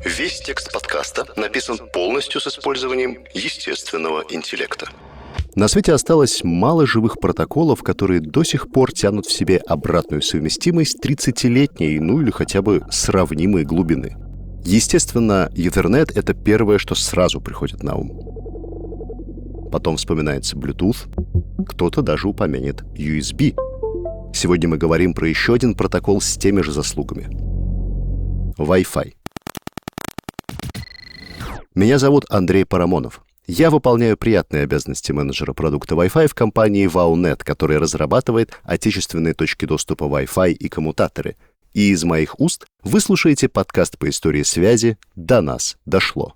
Весь текст подкаста написан полностью с использованием естественного интеллекта. На свете осталось мало живых протоколов, которые до сих пор тянут в себе обратную совместимость 30-летней, или хотя бы сравнимой глубины. Естественно, Ethernet — это первое, что сразу приходит на ум. Потом вспоминается Bluetooth, кто-то даже упомянет USB. Сегодня мы говорим про еще один протокол с теми же заслугами — Wi-Fi. Меня зовут Андрей Парамонов. Я выполняю приятные обязанности менеджера продукта Wi-Fi в компании WowNet, которая разрабатывает отечественные точки доступа Wi-Fi и коммутаторы. И из моих уст вы слушаете подкаст по истории связи «До нас дошло».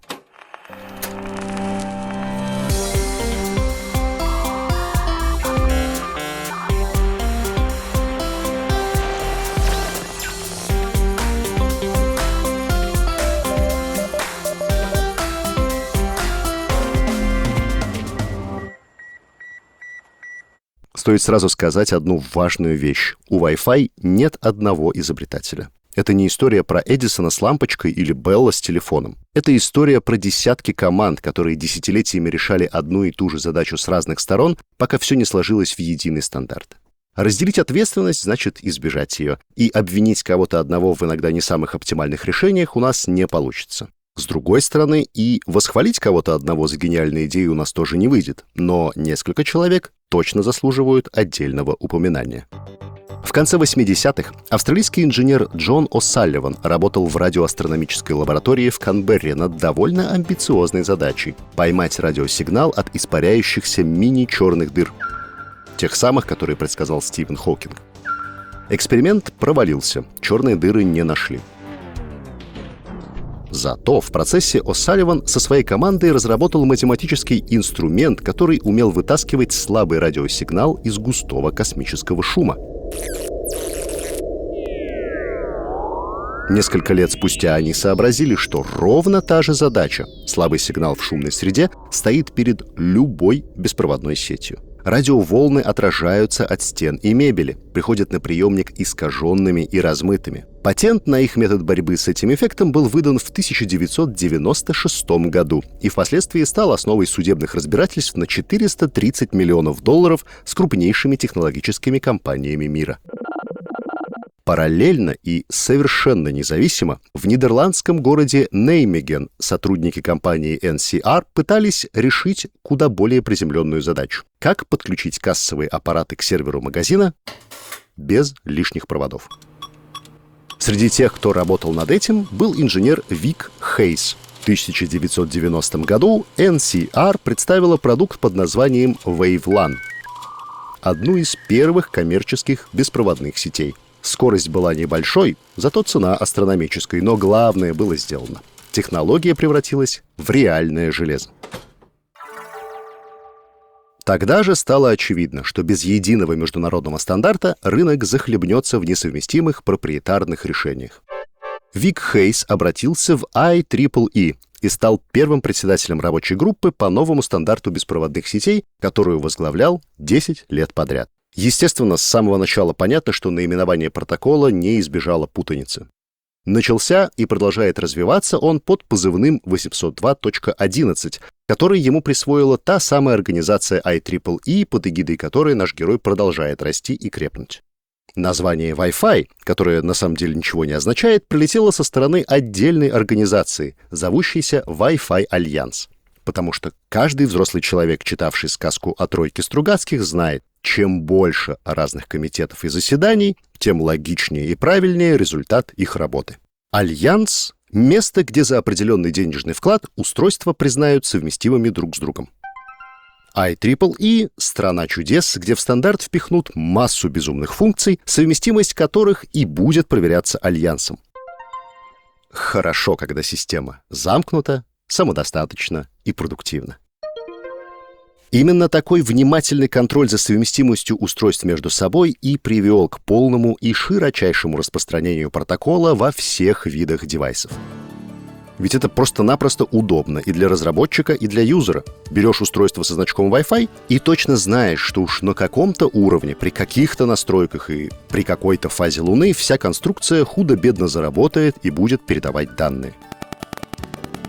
Стоит сразу сказать одну важную вещь. У Wi-Fi нет одного изобретателя. Это не история про Эдисона с лампочкой или Белла с телефоном. Это история про десятки команд, которые десятилетиями решали одну и ту же задачу с разных сторон, пока все не сложилось в единый стандарт. Разделить ответственность значит избежать ее. И обвинить кого-то одного в иногда не самых оптимальных решениях у нас не получится. С другой стороны, и восхвалить кого-то одного за гениальные идеи у нас тоже не выйдет, но несколько человек точно заслуживают отдельного упоминания. В конце 80-х австралийский инженер Джон О'Салливан работал в радиоастрономической лаборатории в Канберре над довольно амбициозной задачей — поймать радиосигнал от испаряющихся мини-черных дыр, тех самых, которые предсказал Стивен Хокинг. Эксперимент провалился, черные дыры не нашли. Зато в процессе О'Салливан со своей командой разработал математический инструмент, который умел вытаскивать слабый радиосигнал из густого космического шума. Несколько лет спустя они сообразили, что ровно та же задача — слабый сигнал в шумной среде — стоит перед любой беспроводной сетью. Радиоволны отражаются от стен и мебели, приходят на приемник искаженными и размытыми. Патент на их метод борьбы с этим эффектом был выдан в 1996 году и впоследствии стал основой судебных разбирательств на $430 миллионов с крупнейшими технологическими компаниями мира. Параллельно и совершенно независимо в нидерландском городе Неймеген сотрудники компании NCR пытались решить куда более приземленную задачу — как подключить кассовые аппараты к серверу магазина без лишних проводов. Среди тех, кто работал над этим, был инженер Вик Хейс. В 1990 году NCR представила продукт под названием WaveLAN — одну из первых коммерческих беспроводных сетей. Скорость была небольшой, зато цена астрономической, но главное было сделано. Технология превратилась в реальное железо. Тогда же стало очевидно, что без единого международного стандарта рынок захлебнется в несовместимых проприетарных решениях. Вик Хейс обратился в IEEE и стал первым председателем рабочей группы по новому стандарту беспроводных сетей, которую возглавлял 10 лет подряд. Естественно, с самого начала понятно, что наименование протокола не избежало путаницы. Начался и продолжает развиваться он под позывным 802.11, который ему присвоила та самая организация IEEE, под эгидой которой наш герой продолжает расти и крепнуть. Название Wi-Fi, которое на самом деле ничего не означает, прилетело со стороны отдельной организации, зовущейся Wi-Fi Альянс. Потому что каждый взрослый человек, читавший сказку о тройке Стругацких, знает, чем больше разных комитетов и заседаний, тем логичнее и правильнее результат их работы. Альянс — место, где за определенный денежный вклад устройства признают совместимыми друг с другом. IEEE — страна чудес, где в стандарт впихнут массу безумных функций, совместимость которых и будет проверяться Альянсом. Хорошо, когда система замкнута, самодостаточна и продуктивна. Именно такой внимательный контроль за совместимостью устройств между собой и привел к полному и широчайшему распространению протокола во всех видах девайсов. Ведь это просто-напросто удобно и для разработчика, и для юзера. Берешь устройство со значком Wi-Fi и точно знаешь, что уж на каком-то уровне, при каких-то настройках и при какой-то фазе Луны вся конструкция худо-бедно заработает и будет передавать данные.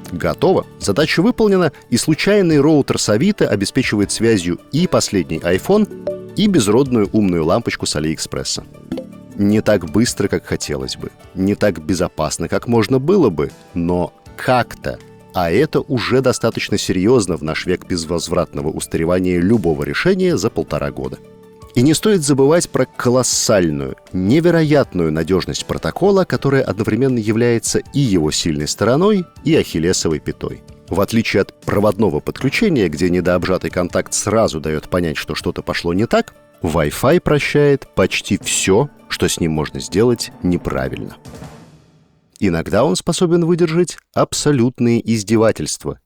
Готово. Задача выполнена, и случайный роутер с Авито обеспечивает связью и последний iPhone, и безродную умную лампочку с Алиэкспресса. Не так быстро, как хотелось бы, не так безопасно, как можно было бы, но как-то. А это уже достаточно серьезно в наш век безвозвратного устаревания любого решения за 1,5 года. И не стоит забывать про колоссальную, невероятную надежность протокола, которая одновременно является и его сильной стороной, и ахиллесовой пятой. В отличие от проводного подключения, где недообжатый контакт сразу дает понять, что что-то пошло не так, Wi-Fi прощает почти все, что с ним можно сделать неправильно. Иногда он способен выдержать абсолютные издевательства.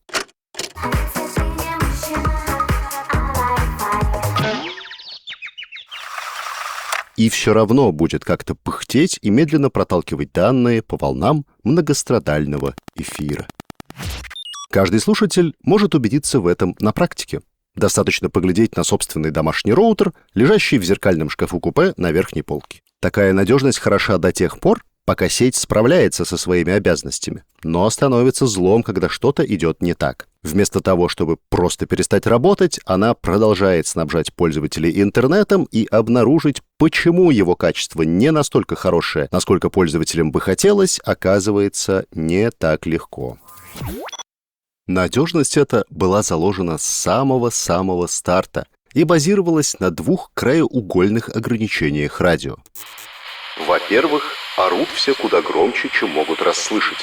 И все равно будет как-то пыхтеть и медленно проталкивать данные по волнам многострадального эфира. Каждый слушатель может убедиться в этом на практике. Достаточно поглядеть на собственный домашний роутер, лежащий в зеркальном шкафу купе на верхней полке. Такая надежность хороша до тех пор, пока сеть справляется со своими обязанностями, но становится злом, когда что-то идет не так. Вместо того, чтобы просто перестать работать, она продолжает снабжать пользователей интернетом, и обнаружить, почему его качество не настолько хорошее, насколько пользователям бы хотелось, оказывается не так легко. Надежность эта была заложена с самого-самого старта и базировалась на 2 краеугольных ограничениях радио. Во-первых, орут все куда громче, чем могут расслышать.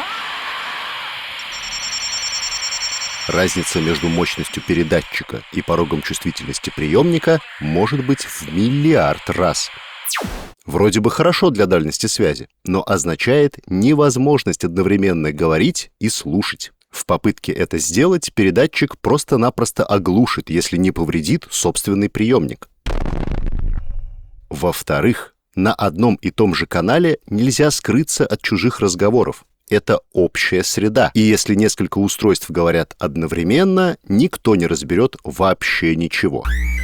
Разница между мощностью передатчика и порогом чувствительности приемника может быть в 1 миллиард раз. Вроде бы хорошо для дальности связи, но означает невозможность одновременно говорить и слушать. В попытке это сделать передатчик просто-напросто оглушит, если не повредит собственный приемник. Во-вторых, на одном и том же канале нельзя скрыться от чужих разговоров. Это общая среда, и если несколько устройств говорят одновременно, никто не разберет вообще ничего.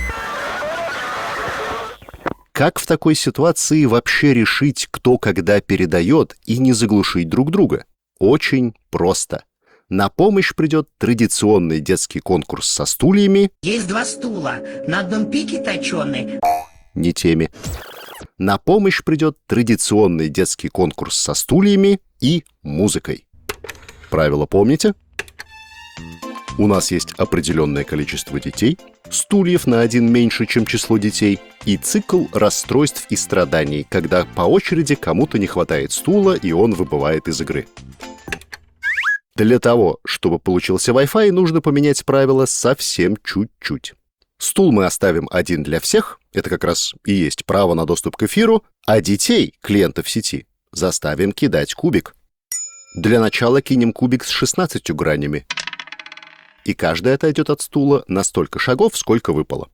Как в такой ситуации вообще решить, кто когда передает, и не заглушить друг друга? Очень просто. На помощь придет традиционный детский конкурс со стульями. Есть 2 стула, на одном пике точеный. Не теми. На помощь придет традиционный детский конкурс со стульями и музыкой. Правила помните? У нас есть определенное количество детей, стульев на 1 меньше, чем число детей, и цикл расстройств и страданий, когда по очереди кому-то не хватает стула, и он выбывает из игры. Для того, чтобы получился Wi-Fi, нужно поменять правила совсем чуть-чуть. Стул мы оставим 1 для всех, это как раз и есть право на доступ к эфиру, а детей, клиентов сети, заставим кидать кубик. Для начала кинем кубик с 16 гранями. И каждый отойдет от стула на столько шагов, сколько выпало.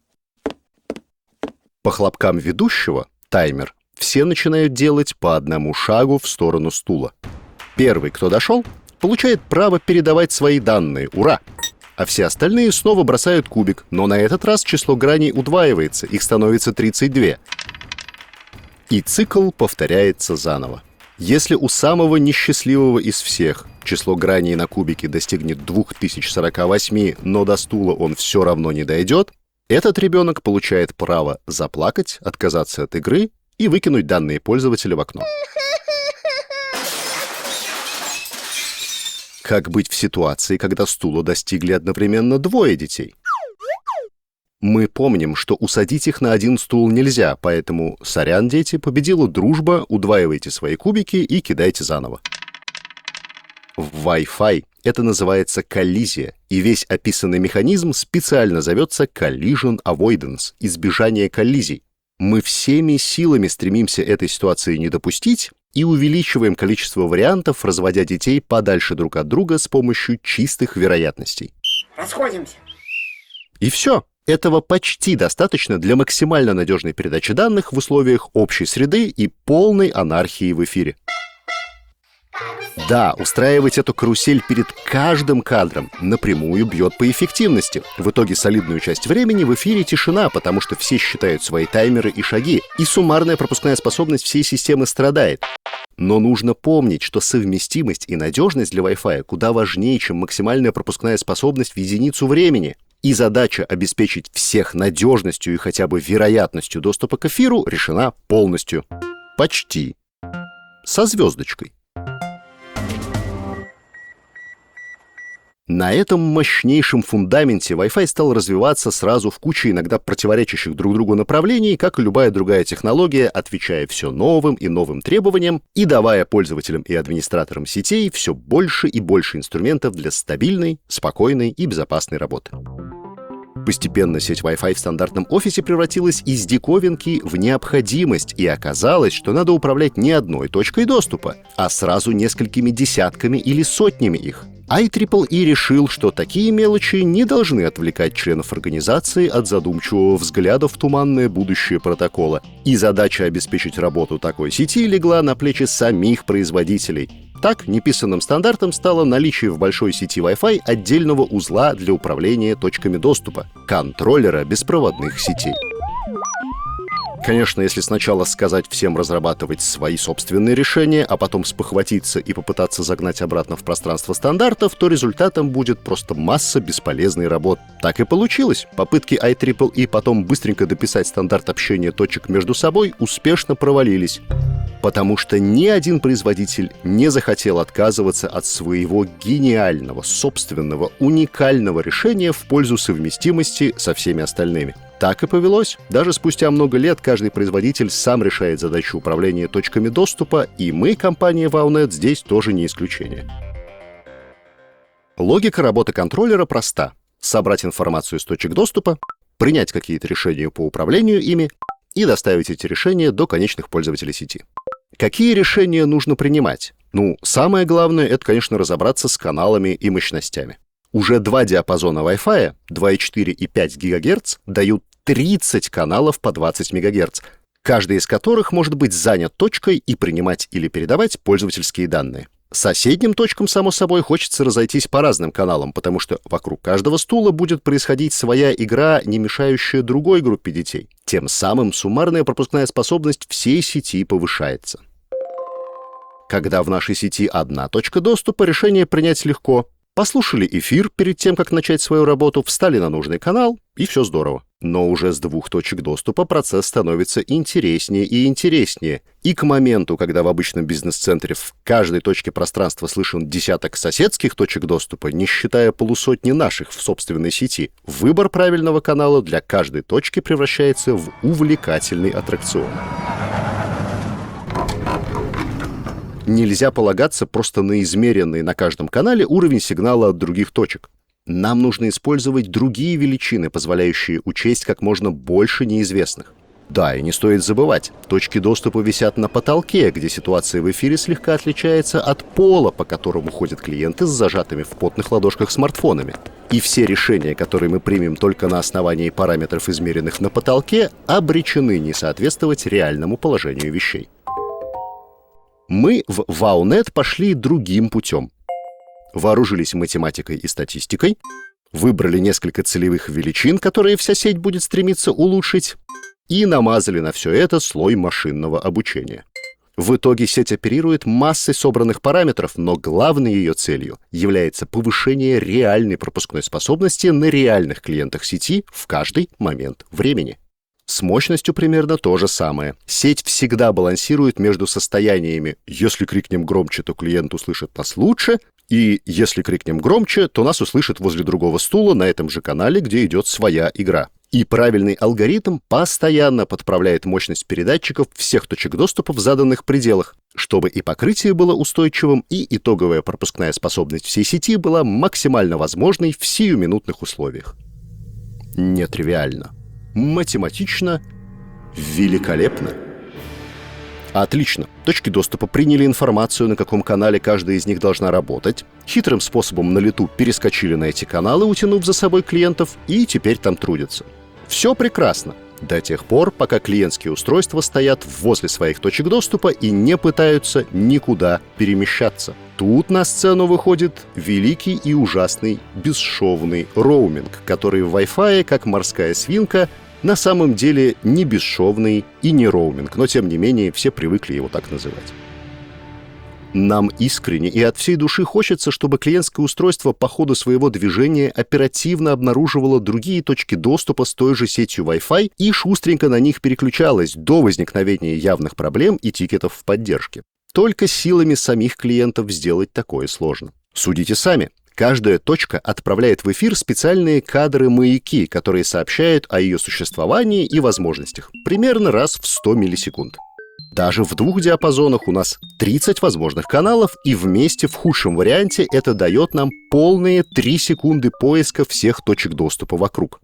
По хлопкам ведущего, таймер, все начинают делать по 1 шагу в сторону стула. Первый, кто дошел, получает право передавать свои данные. Ура! А все остальные снова бросают кубик, но на этот раз число граней удваивается, их становится 32. И цикл повторяется заново. Если у самого несчастливого из всех число граней на кубике достигнет 2048, но до стула он все равно не дойдет, этот ребенок получает право заплакать, отказаться от игры и выкинуть данные пользователя в окно. Как быть в ситуации, когда стула достигли одновременно 2 детей? Мы помним, что усадить их на 1 стул нельзя, поэтому, сорян, дети, победила дружба, удваивайте свои кубики и кидайте заново. В Wi-Fi это называется коллизия, и весь описанный механизм специально зовется Collision Avoidance – избежание коллизий. Мы всеми силами стремимся этой ситуации не допустить и увеличиваем количество вариантов, разводя детей подальше друг от друга с помощью чистых вероятностей. Расходимся. И все. Этого почти достаточно для максимально надежной передачи данных в условиях общей среды и полной анархии в эфире. Да, устраивать эту карусель перед каждым кадром напрямую бьет по эффективности. В итоге солидную часть времени в эфире тишина, потому что все считают свои таймеры и шаги, и суммарная пропускная способность всей системы страдает. Но нужно помнить, что совместимость и надежность для Wi-Fi куда важнее, чем максимальная пропускная способность в единицу времени. И задача обеспечить всех надежностью и хотя бы вероятностью доступа к эфиру решена полностью. Почти. Со звездочкой. На этом мощнейшем фундаменте Wi-Fi стал развиваться сразу в куче иногда противоречащих друг другу направлений, как и любая другая технология, отвечая все новым и новым требованиям и давая пользователям и администраторам сетей все больше и больше инструментов для стабильной, спокойной и безопасной работы. Постепенно сеть Wi-Fi в стандартном офисе превратилась из диковинки в необходимость, и оказалось, что надо управлять не одной точкой доступа, а сразу несколькими десятками или сотнями их. IEEE решил, что такие мелочи не должны отвлекать членов организации от задумчивого взгляда в туманное будущее протокола, и задача обеспечить работу такой сети легла на плечи самих производителей. Так, неписанным стандартом стало наличие в большой сети Wi-Fi отдельного узла для управления точками доступа — контроллера беспроводных сетей. Конечно, если сначала сказать всем разрабатывать свои собственные решения, а потом спохватиться и попытаться загнать обратно в пространство стандартов, то результатом будет просто масса бесполезной работы. Так и получилось. Попытки IEEE потом быстренько дописать стандарт общения точек между собой успешно провалились. Потому что ни один производитель не захотел отказываться от своего гениального, собственного, уникального решения в пользу совместимости со всеми остальными. Так и повелось. Даже спустя много лет каждый производитель сам решает задачу управления точками доступа, и мы, компания WowNet, здесь тоже не исключение. Логика работы контроллера проста. Собрать информацию с точек доступа, принять какие-то решения по управлению ими и доставить эти решения до конечных пользователей сети. Какие решения нужно принимать? Самое главное — это, конечно, разобраться с каналами и мощностями. Уже два диапазона Wi-Fi, 2,4 и 5 ГГц, дают 30 каналов по 20 МГц, каждый из которых может быть занят точкой и принимать или передавать пользовательские данные. Соседним точкам, само собой, хочется разойтись по разным каналам, потому что вокруг каждого стула будет происходить своя игра, не мешающая другой группе детей. Тем самым суммарная пропускная способность всей сети повышается. Когда в нашей сети одна точка доступа, решение принять легко. Послушали эфир перед тем, как начать свою работу, встали на нужный канал, и все здорово. Но уже с двух точек доступа процесс становится интереснее и интереснее. И к моменту, когда в обычном бизнес-центре в каждой точке пространства слышен десяток соседских точек доступа, не считая полусотни наших в собственной сети, выбор правильного канала для каждой точки превращается в увлекательный аттракцион. Нельзя полагаться просто на измеренный на каждом канале уровень сигнала от других точек. Нам нужно использовать другие величины, позволяющие учесть как можно больше неизвестных. Да, и не стоит забывать, точки доступа висят на потолке, где ситуация в эфире слегка отличается от пола, по которому ходят клиенты с зажатыми в потных ладошках смартфонами. И все решения, которые мы примем только на основании параметров, измеренных на потолке, обречены не соответствовать реальному положению вещей. Мы в WowNet пошли другим путем. Вооружились математикой и статистикой, выбрали несколько целевых величин, которые вся сеть будет стремиться улучшить, и намазали на все это слой машинного обучения. В итоге сеть оперирует массой собранных параметров, но главной ее целью является повышение реальной пропускной способности на реальных клиентах сети в каждый момент времени. С мощностью примерно то же самое. Сеть всегда балансирует между состояниями «если крикнем громче, то клиент услышит нас лучше», и «если крикнем громче, то нас услышит возле другого стула на этом же канале, где идет своя игра». И правильный алгоритм постоянно подправляет мощность передатчиков всех точек доступа в заданных пределах, чтобы и покрытие было устойчивым, и итоговая пропускная способность всей сети была максимально возможной в сиюминутных условиях. Нетривиально. Математично, великолепно. Отлично. Точки доступа приняли информацию, на каком канале каждая из них должна работать. Хитрым способом на лету перескочили на эти каналы, утянув за собой клиентов, и теперь там трудятся. Все прекрасно. До тех пор, пока клиентские устройства стоят возле своих точек доступа и не пытаются никуда перемещаться. Тут на сцену выходит великий и ужасный бесшовный роуминг, который в Wi-Fi, как морская свинка, на самом деле не бесшовный и не роуминг, но тем не менее все привыкли его так называть. Нам искренне и от всей души хочется, чтобы клиентское устройство по ходу своего движения оперативно обнаруживало другие точки доступа с той же сетью Wi-Fi и шустренько на них переключалось до возникновения явных проблем и тикетов в поддержке. Только силами самих клиентов сделать такое сложно. Судите сами. Каждая точка отправляет в эфир специальные кадры-маяки, которые сообщают о ее существовании и возможностях, примерно раз в 100 миллисекунд. Даже в 2 диапазонах у нас 30 возможных каналов, и вместе в худшем варианте это дает нам полные 3 секунды поиска всех точек доступа вокруг.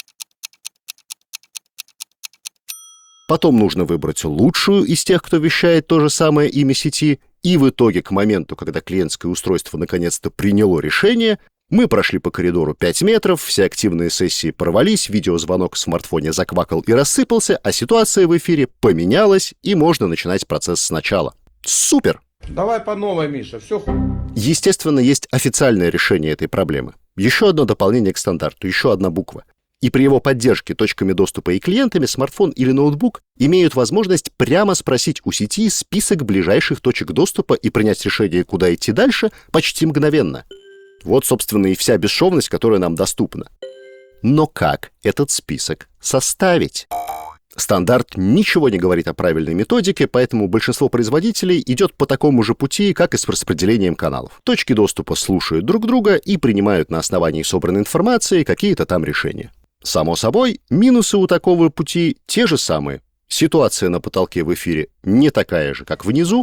Потом нужно выбрать лучшую из тех, кто вещает то же самое имя сети, и в итоге к моменту, когда клиентское устройство наконец-то приняло решение, мы прошли по коридору 5 метров, все активные сессии порвались, видеозвонок в смартфоне заквакал и рассыпался, а ситуация в эфире поменялась, и можно начинать процесс сначала. Супер! Давай по новой, Миша, все. Естественно, есть официальное решение этой проблемы. Еще одно дополнение к стандарту, еще одна буква. И при его поддержке точками доступа и клиентами смартфон или ноутбук имеют возможность прямо спросить у сети список ближайших точек доступа и принять решение, куда идти дальше, почти мгновенно. Вот, собственно, и вся бесшовность, которая нам доступна. Но как этот список составить? Стандарт ничего не говорит о правильной методике, поэтому большинство производителей идет по такому же пути, как и с распределением каналов. Точки доступа слушают друг друга и принимают на основании собранной информации какие-то там решения. Само собой, минусы у такого пути те же самые. Ситуация на потолке в эфире не такая же, как внизу.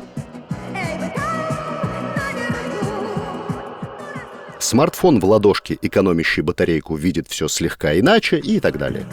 Смартфон в ладошке, экономящий батарейку, видит все слегка иначе и так далее.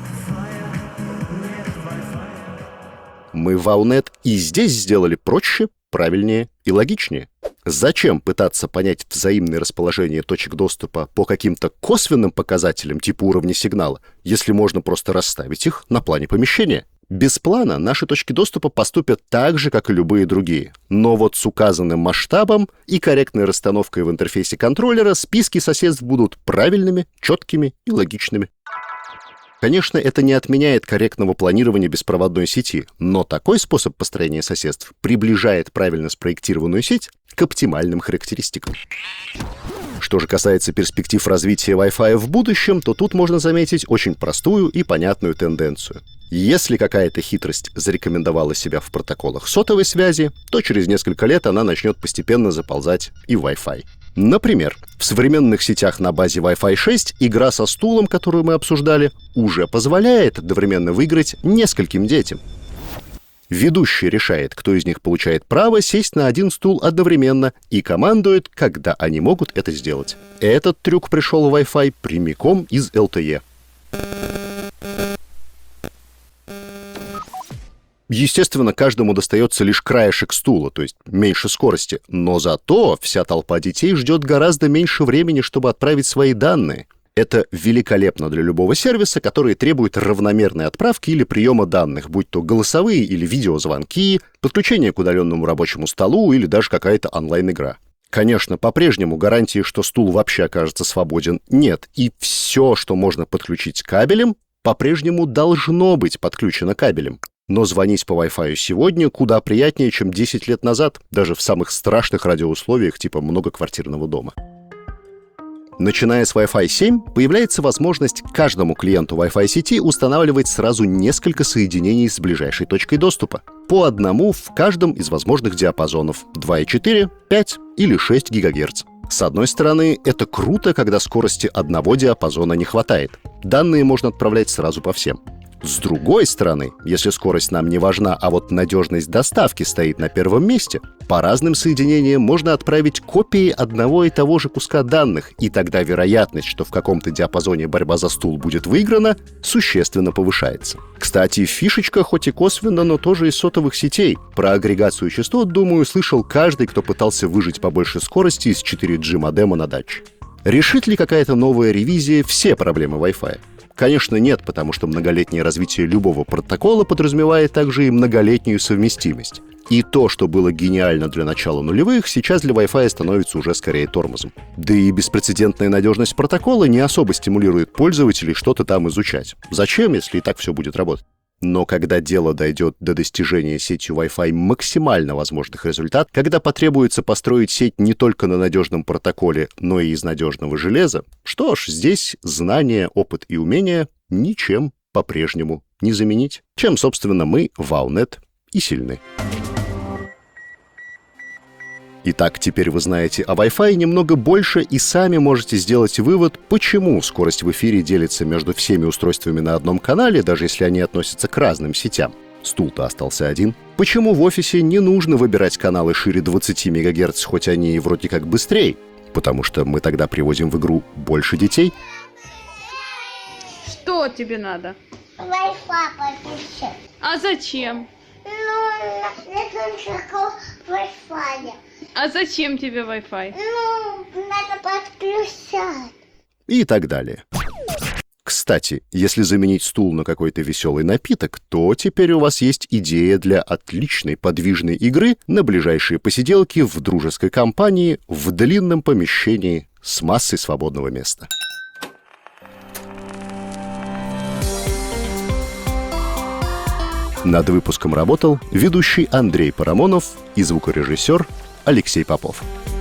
Мы в Вау.нет и здесь сделали проще, правильнее и логичнее. Зачем пытаться понять взаимное расположение точек доступа по каким-то косвенным показателям типа уровня сигнала, если можно просто расставить их на плане помещения? Без плана наши точки доступа поступят так же, как и любые другие. Но вот с указанным масштабом и корректной расстановкой в интерфейсе контроллера списки соседств будут правильными, четкими и логичными. Конечно, это не отменяет корректного планирования беспроводной сети, но такой способ построения соседств приближает правильно спроектированную сеть к оптимальным характеристикам. Что же касается перспектив развития Wi-Fi в будущем, то тут можно заметить очень простую и понятную тенденцию. Если какая-то хитрость зарекомендовала себя в протоколах сотовой связи, то через несколько лет она начнет постепенно заползать и в Wi-Fi. Например, в современных сетях на базе Wi-Fi 6 игра со стулом, которую мы обсуждали, уже позволяет одновременно выиграть нескольким детям. Ведущий решает, кто из них получает право сесть на один стул одновременно и командует, когда они могут это сделать. Этот трюк пришел в Wi-Fi прямиком из LTE. Естественно, каждому достается лишь краешек стула, то есть меньше скорости, но зато вся толпа детей ждет гораздо меньше времени, чтобы отправить свои данные. Это великолепно для любого сервиса, который требует равномерной отправки или приема данных, будь то голосовые или видеозвонки, подключение к удаленному рабочему столу или даже какая-то онлайн-игра. Конечно, по-прежнему гарантии, что стул вообще окажется свободен, нет, и все, что можно подключить кабелем, по-прежнему должно быть подключено кабелем. Но звонить по Wi-Fi сегодня куда приятнее, чем 10 лет назад, даже в самых страшных радиоусловиях типа многоквартирного дома. Начиная с Wi-Fi 7, появляется возможность каждому клиенту Wi-Fi сети устанавливать сразу несколько соединений с ближайшей точкой доступа. По одному в каждом из возможных диапазонов 2,4, 5 или 6 ГГц. С одной стороны, это круто, когда скорости одного диапазона не хватает. Данные можно отправлять сразу по всем. С другой стороны, если скорость нам не важна, а вот надежность доставки стоит на первом месте, по разным соединениям можно отправить копии одного и того же куска данных, и тогда вероятность, что в каком-то диапазоне борьба за стул будет выиграна, существенно повышается. Кстати, фишечка, хоть и косвенно, но тоже из сотовых сетей. Про агрегацию частот, думаю, слышал каждый, кто пытался выжать побольше скорости из 4G модема на даче. Решит ли какая-то новая ревизия все проблемы Wi-Fi? Конечно, нет, потому что многолетнее развитие любого протокола подразумевает также и многолетнюю совместимость. И то, что было гениально для начала нулевых, сейчас для Wi-Fi становится уже скорее тормозом. Да и беспрецедентная надежность протокола не особо стимулирует пользователей что-то там изучать. Зачем, если и так все будет работать? Но когда дело дойдет до достижения сетью Wi-Fi максимально возможных результатов, когда потребуется построить сеть не только на надежном протоколе, но и из надежного железа, что ж, здесь знания, опыт и умения ничем по-прежнему не заменить. Чем, собственно, мы, Вау.нет, и сильны. Итак, теперь вы знаете о Wi-Fi немного больше и сами можете сделать вывод, почему скорость в эфире делится между всеми устройствами на одном канале, даже если они относятся к разным сетям. Стул-то остался один. Почему в офисе не нужно выбирать каналы шире 20 МГц, хоть они и вроде как быстрее? Потому что мы тогда привозим в игру больше детей. Что тебе надо? Wi-Fi подключить. А зачем? Ну, на Wi-Fi. А зачем тебе Wi-Fi? Ну, надо подключать. И так далее. Кстати, если заменить стул на какой-то веселый напиток, то теперь у вас есть идея для отличной подвижной игры на ближайшие посиделки в дружеской компании в длинном помещении с массой свободного места. Над выпуском работал ведущий Андрей Парамонов и звукорежиссер Алексей Попов.